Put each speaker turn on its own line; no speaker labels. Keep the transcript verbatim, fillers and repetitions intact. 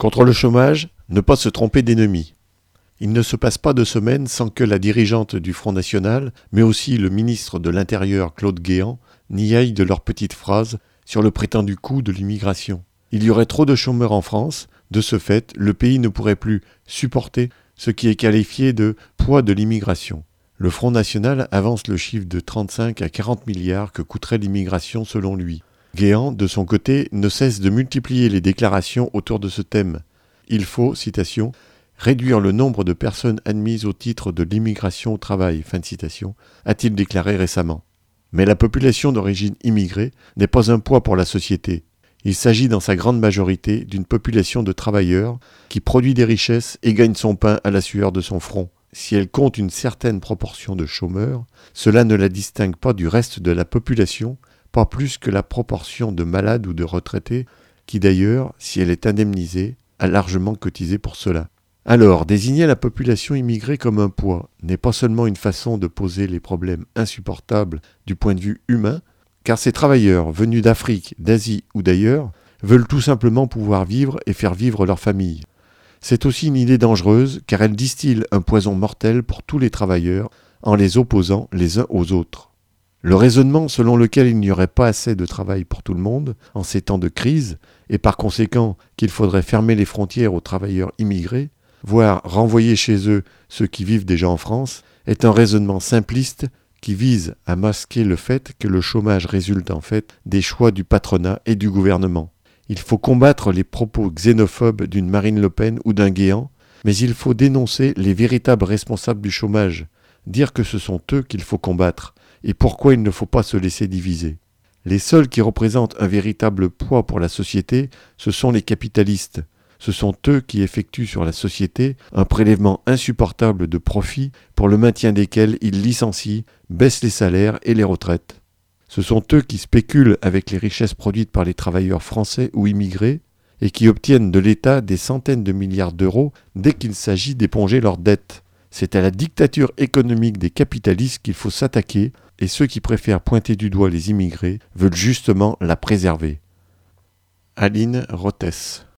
Contre le chômage, ne pas se tromper d'ennemi. Il ne se passe pas de semaine sans que la dirigeante du Front National, mais aussi le ministre de l'Intérieur Claude Guéant, n'y aillent de leurs petites phrases sur le prétendu coût de l'immigration. Il y aurait trop de chômeurs en France, de ce fait, le pays ne pourrait plus supporter ce qui est qualifié de poids de l'immigration. Le Front National avance le chiffre de trente-cinq à quarante milliards que coûterait l'immigration selon lui. Guéant, de son côté, ne cesse de multiplier les déclarations autour de ce thème. Il faut, citation, « réduire le nombre de personnes admises au titre de l'immigration au travail », fin de citation, a-t-il déclaré récemment. Mais la population d'origine immigrée n'est pas un poids pour la société. Il s'agit dans sa grande majorité d'une population de travailleurs qui produit des richesses et gagne son pain à la sueur de son front. Si elle compte une certaine proportion de chômeurs, cela ne la distingue pas du reste de la population, pas plus que la proportion de malades ou de retraités, qui d'ailleurs, si elle est indemnisée, a largement cotisé pour cela. Alors, désigner la population immigrée comme un poids n'est pas seulement une façon de poser les problèmes insupportables du point de vue humain, car ces travailleurs venus d'Afrique, d'Asie ou d'ailleurs veulent tout simplement pouvoir vivre et faire vivre leur famille. C'est aussi une idée dangereuse, car elle distille un poison mortel pour tous les travailleurs en les opposant les uns aux autres. Le raisonnement selon lequel il n'y aurait pas assez de travail pour tout le monde en ces temps de crise, et par conséquent qu'il faudrait fermer les frontières aux travailleurs immigrés, voire renvoyer chez eux ceux qui vivent déjà en France, est un raisonnement simpliste qui vise à masquer le fait que le chômage résulte en fait des choix du patronat et du gouvernement. Il faut combattre les propos xénophobes d'une Marine Le Pen ou d'un Guéant, mais il faut dénoncer les véritables responsables du chômage, dire que ce sont eux qu'il faut combattre, et pourquoi il ne faut pas se laisser diviser. Les seuls qui représentent un véritable poids pour la société, ce sont les capitalistes. Ce sont eux qui effectuent sur la société un prélèvement insupportable de profits pour le maintien desquels ils licencient, baissent les salaires et les retraites. Ce sont eux qui spéculent avec les richesses produites par les travailleurs français ou immigrés et qui obtiennent de l'État des centaines de milliards d'euros dès qu'il s'agit d'éponger leurs dettes. C'est à la dictature économique des capitalistes qu'il faut s'attaquer et ceux qui préfèrent pointer du doigt les immigrés veulent justement la préserver. Aline Rothès.